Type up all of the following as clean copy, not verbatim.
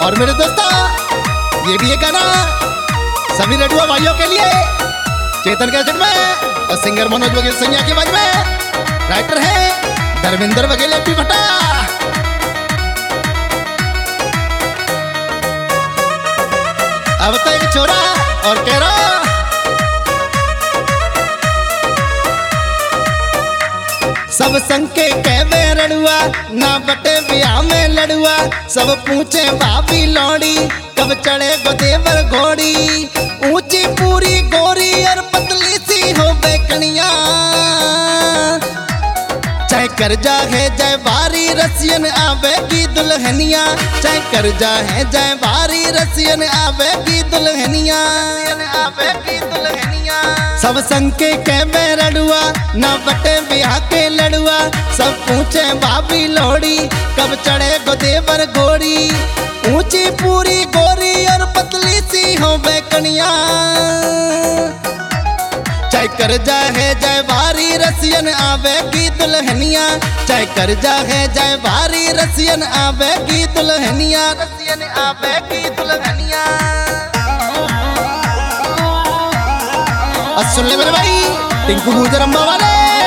और मेरे दोस्तों, ये भी एक गाना सभी लडुआ भाइयों के लिए चेतन कैसेट में और सिंगर मनोज बघेल सैया की आवाज में। राइटर है धर्मेंद्र बघेल एपी भट्टा। अब तो एक छोरा और कह रहा सब संके कहवे रड़ुआ ना बटे ब्याह में लड़ुआ। सब पूछे भाभी लौड़ी कब चढ़े गोदेवर घोड़ी। ऊंची पूरी गोरी और पतली सी हो बेकनिया। चाहे कर्जा है जय भारी रसियन आवेगी दुल्हनिया। चाहे कर्जा है जय भारी रसियन आवेगी दुल्हनिया। आवेगी दुल्हनिया। सब संके कहवे रड़ुआ ना बटे ब्याह के लड़ुआ। सब पूछे भाभी लोड़ी कब चढ़े गोदेवर घोड़ी। ऊंची पूरी गोरी और पतली सी हो बेकनिया। चाहे कर्जा है जय भारी रसियन आवेगी दुल्हनिया। चाहे कर्जा है जय भारी रसियन आवेगी दुल्हनिया। रसियन आवेगी दुल्हनिया। सुन ले मेरे भाई टिंकू गुजर अम्बा वाले।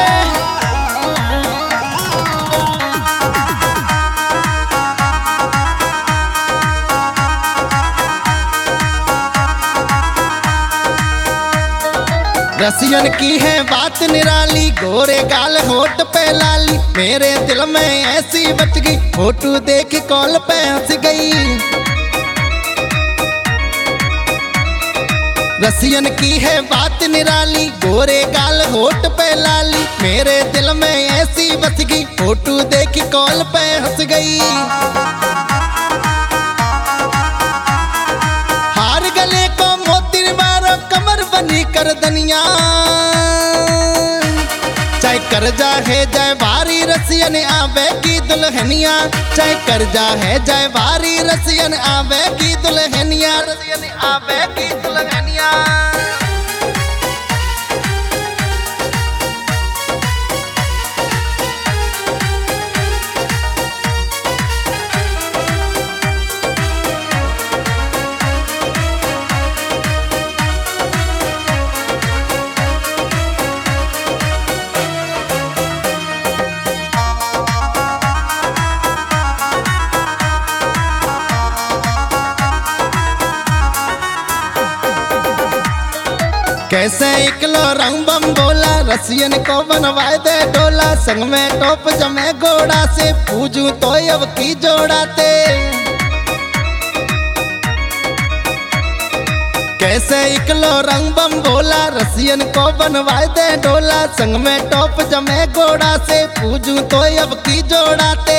रसियन की है बात निराली। गोरे गाल होठ पे लाली। मेरे दिल में ऐसी बच गई फोटो देख कॉल पे हंस गई। रसियन की है बात निराली। गोरे गाल होठ पे लाली। मेरे दिल में ऐसी बस गई फोटो देख कॉल पे हंस गई। हार गले को मोती मारो कमर बनी कर दनिया। चाहे कर्जा है जय भारी रसियन आवेगी दुल्हनिया। चाहे कर्जा है जय भारी रसियन आवेगी दुल्हनिया। रसियन आवेगी दुल्हनिया। कैसे इकलो रंग बम बोला रसियन को बनवाए दे डोला। संग में टोप जमे घोड़ा से पूजू तो अब की जोड़ाते। कैसे इकलो रंग बम बोला रसियन को बनवाए दे डोला। संग में टोप जमे घोड़ा से पूजू तो अब की जोड़ाते।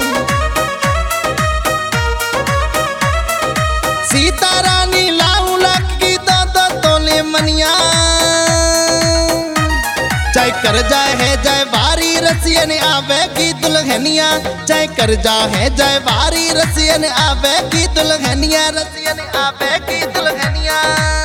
सीता रानी लाऊ लाख की दो तोले मनिया। चाहे कर्जा है जय भारी रसियन आवेगी दुल्हनिया। चाहे कर्जा है जय भारी रसियन आवेगी दुल्हनिया। रसियन आवेगी दुल्हनिया।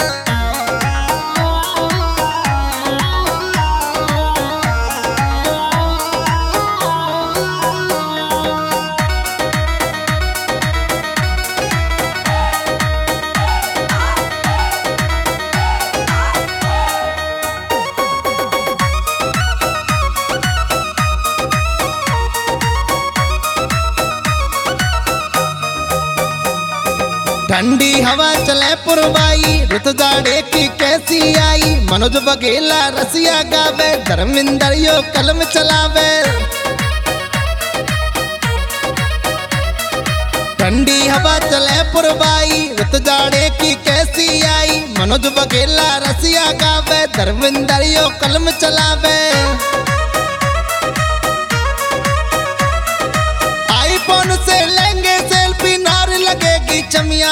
ठंडी हवा चले पुरवाई रुत जाड़े की कैसी आई। मनोज बघेला रसिया गावे धर्मेंद्र यो कलम चलावे। ठंडी हवा चले पुरवाई रुत जाड़े की कैसी आई। मनोज बघेला रसिया गावे धर्मेंद्र यो कलम चलावे। आईफोन से लेंगे सेल्फी नार लगेगी चमिया।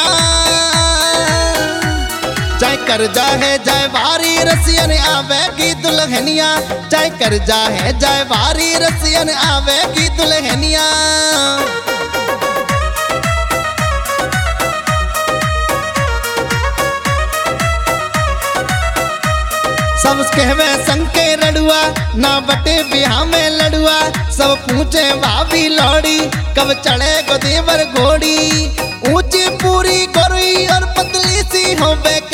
चाहे कर्जा है जय भारी रसियन आवेगी दुल्हनिया। चाहे कर्जा है जय भारी रसियन आवेगी दुल्हनिया। सब कहवे संके रड़ुआ ना बटे ब्याह में लड़ुआ। सब पूछे भाभी लौड़ी कब चढ़े गोदेवर घोड़ी। ऊंची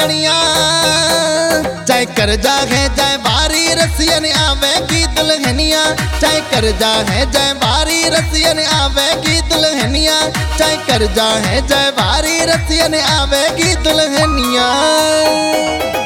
कड़िया। चाहे कर्जा है चाहे भारी रसियन आवेगी दुल्हनिया, चाहे कर्जा है चाहे भारी रसियन आवेगी दुल्हनिया, चाहे कर्जा है चाहे भारी रसियन आवेगी दुल्हनिया।